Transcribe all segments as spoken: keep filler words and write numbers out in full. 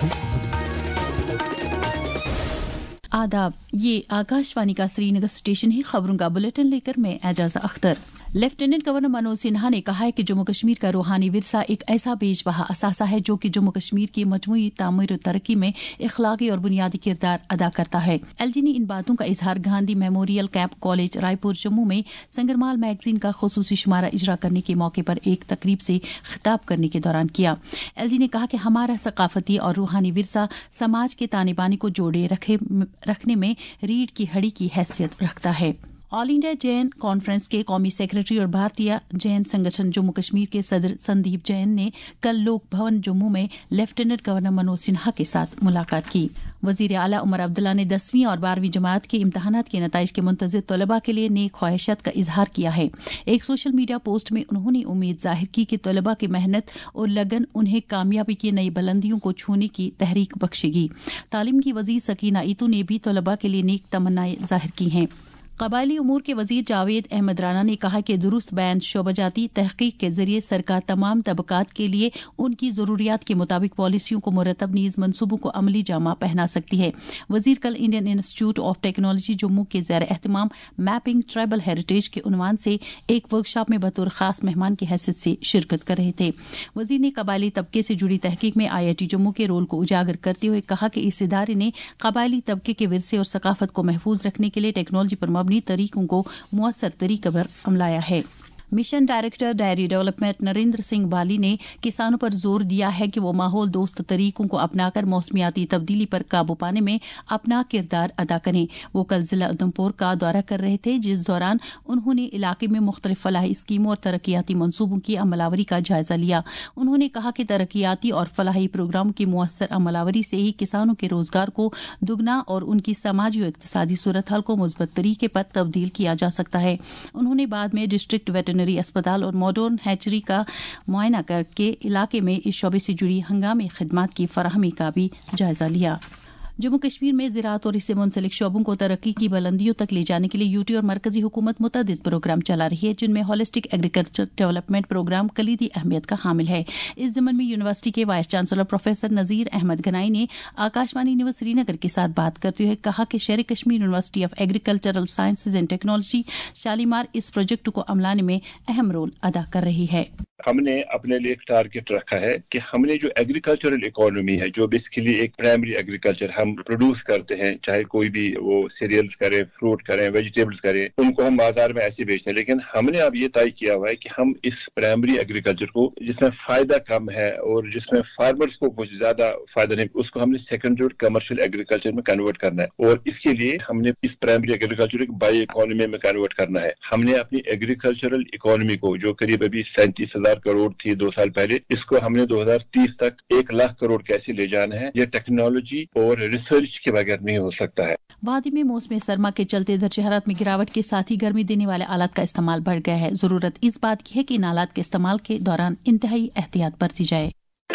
आदाब, ये आकाशवाणी का श्रीनगर स्टेशन है। खबरों का बुलेटिन लेकर मैं एजाज़ा अख्तर। लेफ्टिनेंट गवर्नर मनोज सिन्हा ने कहा है कि जम्मू कश्मीर का रूहानी विरसा एक ऐसा बेजबहा असासा है जो कि जम्मू कश्मीर की मजमूई तामीर और तरक्की में इखलाकी और बुनियादी किरदार अदा करता है। एलजी ने इन बातों का इजहार Gandhi memorial camp college Raipur Jammu में संगरमाल मैगजीन का खुसूसी शुमारा इजरा करने के मौके पर एक तकरीब से खिताब करने के दौरान किया। एलजी ने कहा कि हमारा सकाफती और रूहानी विरसा समाज के ताने बाने को जोड़े रखे रखने में रीढ़ की हड्डी की हैसियत रखता है। ऑल इंडिया जैन कॉन्फ्रेंस के कौमी सेक्रेटरी और भारतीय जैन संगठन जम्मू कश्मीर के सदर संदीप जैन ने कल लोक भवन जम्मू में लेफ्टिनेंट गवर्नर मनोज सिन्हा के साथ मुलाकात की। वजीर आला उमर अब्दुल्ला ने दसवीं और बारहवीं जमात के इम्तहानात के नताइज के मुंतज़िर तलबा के लिए नेक ख्वाहिशात का इजहार किया है। एक सोशल मीडिया पोस्ट में उन्होंने उम्मीद जाहिर की कि तलबा की मेहनत और लगन उन्हें कामयाबी की नई बुलंदियों को छूने की तहरीक बख्शेगी। तालीम की वजीर सकीना ईतू ने भी तलबा के लिए नेक तमन्नाएं जाहिर की हैं। कबायली उमूर के वजीर जावेद अहमद राना ने कहा कि दुरुस्त बयान शोबाजाती तहकीक के जरिए सरकार तमाम तबकात के लिए उनकी जरूरियात के मुताबिक पॉलिसियों को मुरतब नीज मनसूबों को अमली जामा पहना सकती है। वजीर कल Indian Institute of Technology Jammu के ज़ेर एहतमाम मैपिंग ट्राइबल हेरिटेज के उन्वान से एक वर्कशॉप में बतौर खास मेहमान की हैसियत से शिरकत कर रहे थे। वजीर ने कबायली तबके से जुड़ी तहकीक में आई आई टी जम्मू के रोल को उजागर करते हुए कहा कि इस इदारे ने कबायली तबके के विरसे और सकाफत को महफूज रखने के लिए टेक्नोलॉजी पर मबनी तरीकों को मुअस्सर तरीके पर अपनाया है। Mission director dairy development Narendra Singh Bali ने किसानों पर जोर दिया है कि वो माहौल दोस्त तरीकों को अपनाकर मौसमियाती तब्दीली पर काबू पाने में अपना किरदार अदा करें। वो कल जिला उधमपुर का दौरा कर रहे थे, जिस दौरान उन्होंने इलाके में मुख्तलिफ फलाही स्कीमों और तरक्याती मनसूबों की अमलावरी का जायजा लिया। उन्होंने कहा कि तरक्याती और फलाही प्रोग्राम की मुअस्सर अमलावरी से ही किसानों के रोजगार को दुगना और उनकी समाजी और इक्तिसादी सूरत हाल को मुस्बत तरीके पर तब्दील किया जा सकता है। उन्होंने बाद में डिस्ट्रिक्ट वेटनरी अस्पताल और मॉडर्न हैचरी का मुआयना करके इलाके में इस शोबे से जुड़ी हंगामी खिदमात की फराहमी का भी जायजा लिया। जम्मू कश्मीर में ज़राअत और इससे मुंसलिक शोबों को तरक्की की बुलंदियों तक ले जाने के लिए यूटी और मरकजी हुकूमत मुतअद्दिद प्रोग्राम चला रही है, जिनमें होलिस्टिक एग्रीकल्चर डेवलपमेंट प्रोग्राम कलीदी अहमियत का हामिल है। इस ज़मन में यूनिवर्सिटी के vice chancellor professor Nazir Ahmad Ganai ने आकाशवाणी न्यूज़ श्रीनगर के साथ बात करते हुए कहा कि Sher Kashmir university of agricultural sciences and technology Shalimar इस प्रोजेक्ट को अमलाने में अहम रोल अदा कर रही है। हमने अपने लिए एक टारगेट रखा है कि हमने जो एग्रीकल्चरल इकोनॉमी है, जो बेसिकली एक प्राइमरी एग्रीकल्चर हम प्रोड्यूस करते हैं, चाहे कोई भी वो सीरियल्स करें, फ्रूट करें, वेजिटेबल्स करें, उनको हम बाजार में ऐसे बेचते हैं। लेकिन हमने अब ये तय किया हुआ है कि हम इस प्राइमरी एग्रीकल्चर को, जिसमें फायदा कम है और जिसमें फार्मर्स को कुछ ज्यादा फायदा नहीं, उसको हमने सेकेंडरी और कमर्शियल एग्रीकल्चर में कन्वर्ट करना है। और इसके लिए हमने इस प्राइमरी एग्रीकल्चर को बायो इकोनॉमी में कन्वर्ट करना है। हमने अपनी एग्रीकल्चरल इकोनॉमी को, जो करीब अभी सैंतीस हजार करोड़ थी दो साल पहले, इसको हमने दो हजार तीस तक एक लाख करोड़ कैसे ले जाना है, ये टेक्नोलॉजी और रिसर्च के बगैर नहीं हो सकता है। वादी में मौसम सरमा के चलते दर्जे हरारत में गिरावट के साथ ही गर्मी देने वाले आलात का इस्तेमाल बढ़ गया है। जरूरत इस बात की है कि इन आलात के इस्तेमाल के दौरान इंतहाई एहतियात बरती जाए।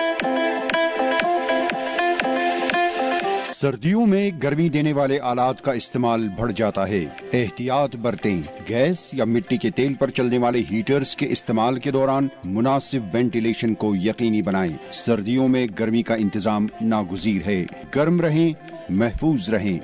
सर्दियों में गर्मी देने वाले आलात का इस्तेमाल बढ़ जाता है, एहतियात बरतें। गैस या मिट्टी के तेल पर चलने वाले हीटर्स के इस्तेमाल के दौरान मुनासिब वेंटिलेशन को यकीनी बनाएं। सर्दियों में गर्मी का इंतजाम नागुज़ीर है। गर्म रहें, महफूज रहें।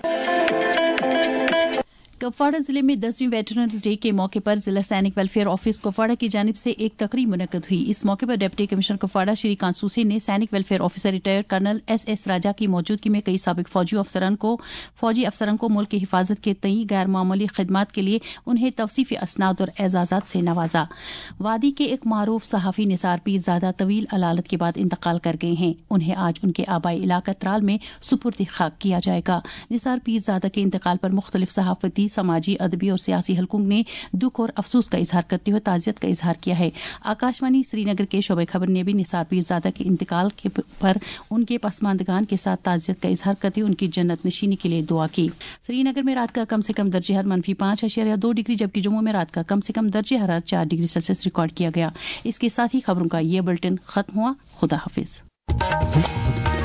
कुपवाड़ा जिले में दसवीं वेटरनरीज डे के मौके पर जिला सैनिक वेलफेयर ऑफिस कुपवाड़ा की जानिब से एक तकरीब मुनक्कद हुई। इस मौके पर डिप्टी कमिश्नर कुपवाड़ा श्री कांसूसी ने सैनिक welfare officer retired colonel S S Raja की मौजूदगी में कई साबिक फौजी अफसरान को फौजी अफसरान को मुल्क की हिफाजत के तई गैर मामूली खिदमात के लिए उन्हें तवसीफी असनाद और एजाजात से नवाजा। वादी के एक मारूफ सहाफी निसार पीरजादा तवील अलालत के बाद इंतकाल कर गए हैं। उन्हें आज उनके आबाई इलाका त्राल में सुपुर्द खाक किया जाएगा। निसार पीरजादा के इंतकाल पर मुख्तलिफ सहाफती, समाजी, अदबी और सियासी हलकों ने दुख और अफसोस का इजहार करते हुए ताज़ियत का इजहार किया है। आकाशवाणी श्रीनगर के शोबे खबर ने भी निसार पीरजादा के इंतकाल के पर उनके पसमानदगान के साथ ताज़ियत का इजहार करते हुए उनकी जन्नत नशीनी के लिए दुआ की। श्रीनगर में रात का कम से कम दर्जे हरारत मनफी पांच अशरिया दो डिग्री, जबकि जम्मू में रात का कम से कम दर्जे हरारत चार डिग्री सेल्सियस रिकॉर्ड किया गया। इसके साथ ही खबरों का ये बुलेटिन खत्म हुआ। खुदा हाफिज।